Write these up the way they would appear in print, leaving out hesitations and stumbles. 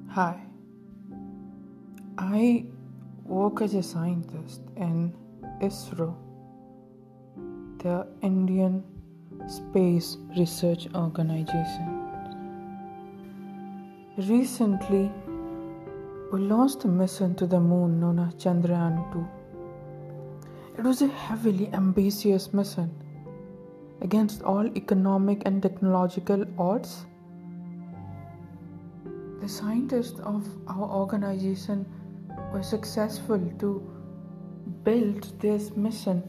Hi, I work as a scientist in ISRO, the Indian Space Research Organization. Recently, we launched a mission to the moon known as Chandrayaan 2. It was a heavily ambitious mission. Against all economic and technological odds, the scientists of our organization were successful to build this mission,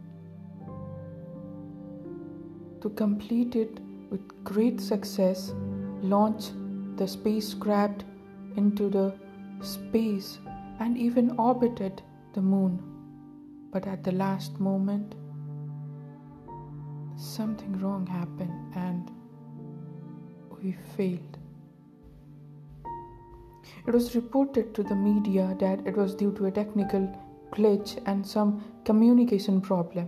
to complete it with great success, launch the spacecraft into the space and even orbited the moon. But at the last moment, something wrong happened and we failed. It was reported to the media that it was due to a technical glitch and some communication problem.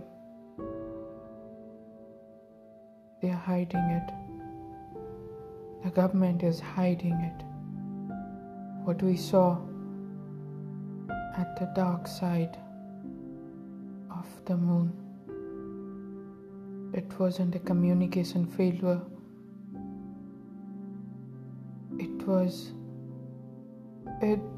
They are hiding it. The government is hiding it. What we saw at the dark side of the moon, it wasn't a communication failure. It